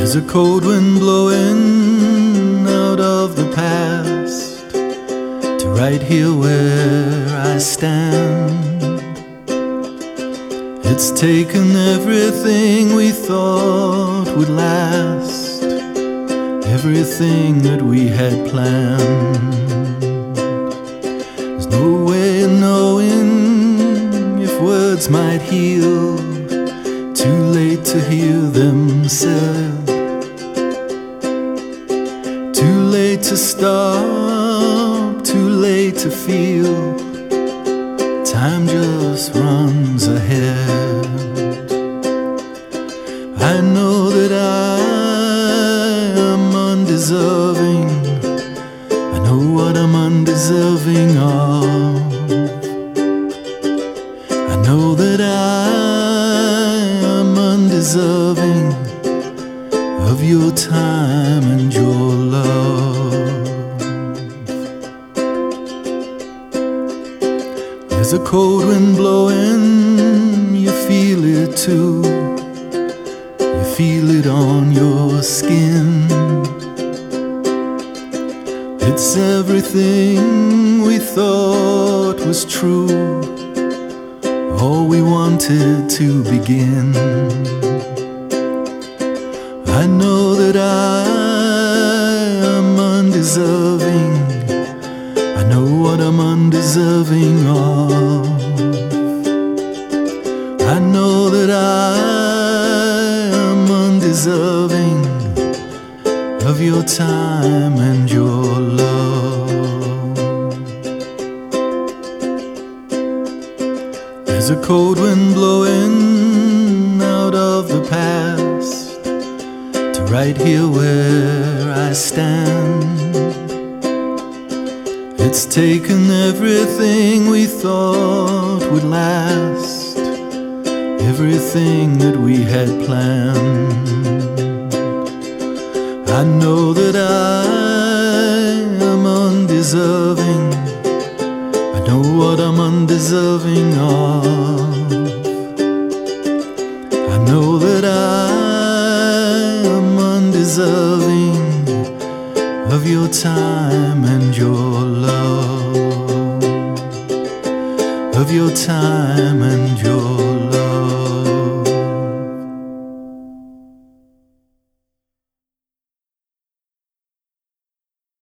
There's a cold wind blowing out of the past to right here where I stand. It's taken everything we thought would last, everything that we had planned. There's no way of knowing if words might heal, too late to hear them said, too late to stop, too late to feel. Time just runs ahead. I know that I am undeserving. I know what I'm undeserving of. I know that I am undeserving of your time and your love. There's a cold wind blowing, you feel it too. You feel it on your skin. It's everything we thought was true, all we wanted to begin. I know that I am undeserving. I know what I'm undeserving of. I know that I am undeserving of your time and your love. There's a cold wind blowing out of the past to right here where I stand. It's taken everything we thought would last, everything that we had planned. I know that I am undeserving. I know what I'm undeserving of. I know that I am undeserving of your time and your love, of your time and your